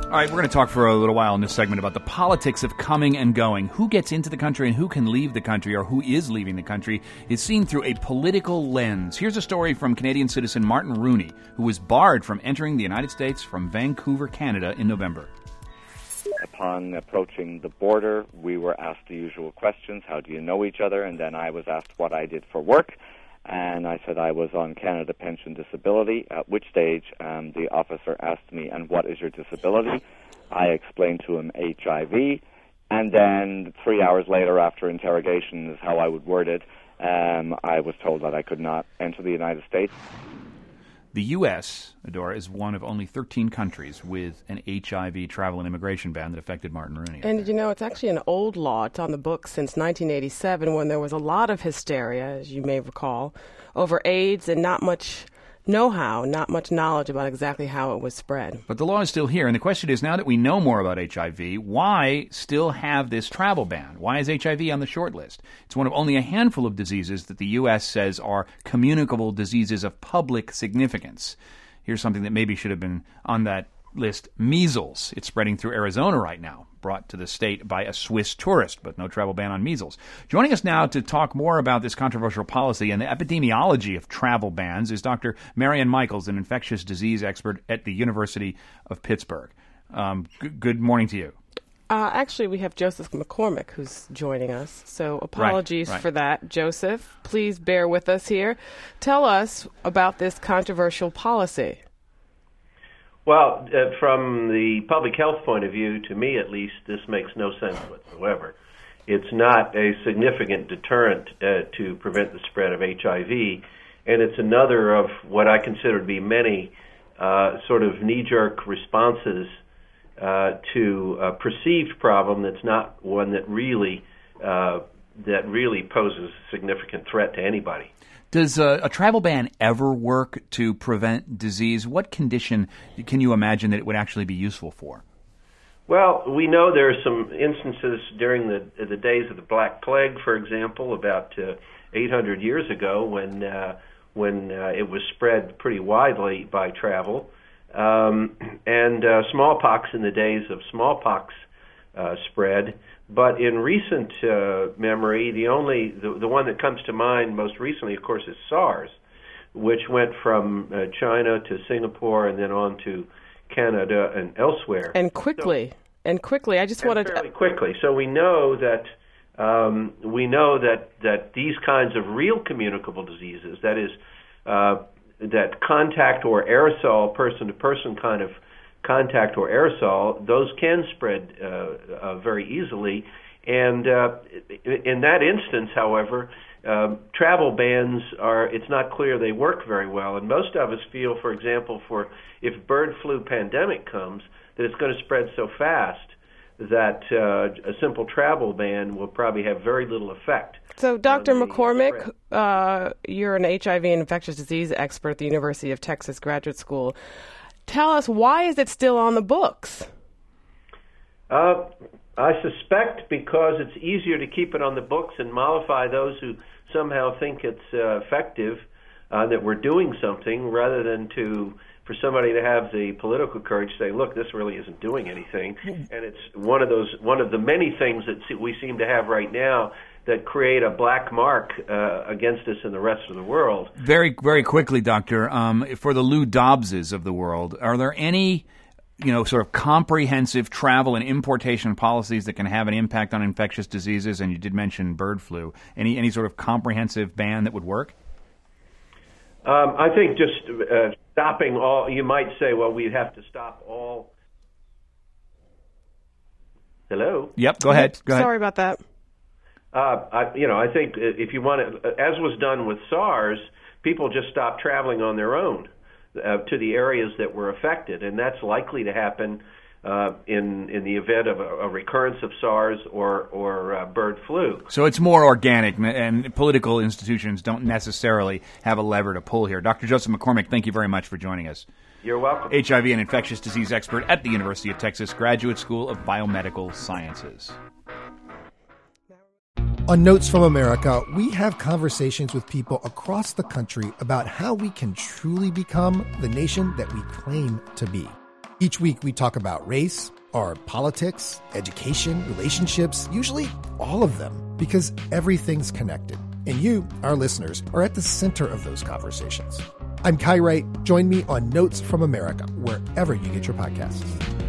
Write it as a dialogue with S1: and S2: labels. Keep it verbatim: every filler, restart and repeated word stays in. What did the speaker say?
S1: All right, we're going to talk for a little while in this segment about the politics of coming and going. Who gets into the country and who can leave the country, or who is leaving the country, is seen through a political lens. Here's a story from Canadian citizen Martin Rooney, who was barred from entering the United States from Vancouver, Canada in November.
S2: Upon approaching the border, we were asked the usual questions. How do you know each other? And then I was asked what I did for work. And I said I was on Canada Pension Disability, at which stage um, the officer asked me, and what is your disability? I explained to him H I V, and then three hours later, after interrogation is how I would word it, um, I was told that I could not enter the United States.
S1: The U S, Adora, is one of only thirteen countries with an H I V travel and immigration ban that affected Martin Rooney.
S3: And, you know, it's actually an old law. It's on the books since nineteen eighty-seven, when there was a lot of hysteria, as you may recall, over AIDS and not much know-how, not much knowledge about exactly how it was spread.
S1: But the law is still here, and the question is, now that we know more about H I V, why still have this travel ban? Why is H I V on the short list? It's one of only a handful of diseases that the U S says are communicable diseases of public significance. Here's something that maybe should have been on that list: measles. It's spreading through Arizona right now, brought to the state by a Swiss tourist, but no travel ban on measles. Joining us now to talk more about this controversial policy and the epidemiology of travel bans is Doctor Marian Michaels, an infectious disease expert at the University of Pittsburgh. Um, g- good morning to you.
S3: Uh, actually, we have Joseph McCormick who's joining us, so apologies
S1: right, right.
S3: for that. Joseph, please bear with us here. Tell us about this controversial policy.
S4: Well, uh, from the public health point of view, to me at least, this makes no sense whatsoever. It's not a significant deterrent uh, to prevent the spread of H I V, and it's another of what I consider to be many uh, sort of knee-jerk responses uh, to a perceived problem that's not one that really uh, that really poses a significant threat to anybody.
S1: Does uh, a travel ban ever work to prevent disease? What condition can you imagine that it would actually be useful for?
S4: Well, we know there are some instances during the the days of the Black Plague, for example, about uh, eight hundred years ago, when uh, when uh, it was spread pretty widely by travel, um, and uh, smallpox in the days of smallpox uh, spread. But in recent uh, memory, the only the, the one that comes to mind most recently, of course, is SARS, which went from uh, China to Singapore and then on to Canada and elsewhere.
S3: And quickly, so, and quickly. I just wanted to
S4: fairly quickly. So we know that um, we know that that these kinds of real communicable diseases, that is, uh, that contact or aerosol, person-to-person kind of contact or aerosol, those can spread uh, uh, very easily. And uh, in that instance, however, uh, travel bans are, it's not clear they work very well. And most of us feel, for example, for if bird flu pandemic comes, that it's going to spread so fast that uh, a simple travel ban will probably have very little effect.
S3: So, Doctor McCormick, uh, you're an H I V and infectious disease expert at the University of Texas Graduate School. Tell us, why is it still on the books?
S4: Uh, I suspect because it's easier to keep it on the books and mollify those who somehow think it's uh, effective, uh, that we're doing something, rather than to for somebody to have the political courage to say, look, this really isn't doing anything. And it's one of those one of the many things that we seem to have right now that create a black mark uh, against us in the rest of the world.
S1: Very, very quickly, Doctor, um, for the Lou Dobbses of the world, are there any, you know, sort of comprehensive travel and importation policies that can have an impact on infectious diseases? And you did mention bird flu. Any any sort of comprehensive ban that would work?
S4: Um, I think just uh, stopping all. You might say, well, we'd have to stop all. Hello.
S1: Yep. Go ahead. Go ahead.
S3: Sorry about that.
S4: Uh, I, you know, I think if you want to, as was done with SARS, people just stopped traveling on their own uh, to the areas that were affected, and that's likely to happen uh, in in the event of a, a recurrence of SARS or or uh, bird flu.
S1: So it's more organic, and political institutions don't necessarily have a lever to pull here. Doctor Joseph McCormick, thank you very much for joining us.
S4: You're welcome.
S1: H I V and infectious disease expert at the University of Texas Graduate School of Biomedical Sciences.
S5: On Notes from America, we have conversations with people across the country about how we can truly become the nation that we claim to be. Each week we talk about race, or politics, education, relationships, usually all of them, because everything's connected. And you, our listeners, are at the center of those conversations. I'm Kai Wright. Join me on Notes from America, wherever you get your podcasts.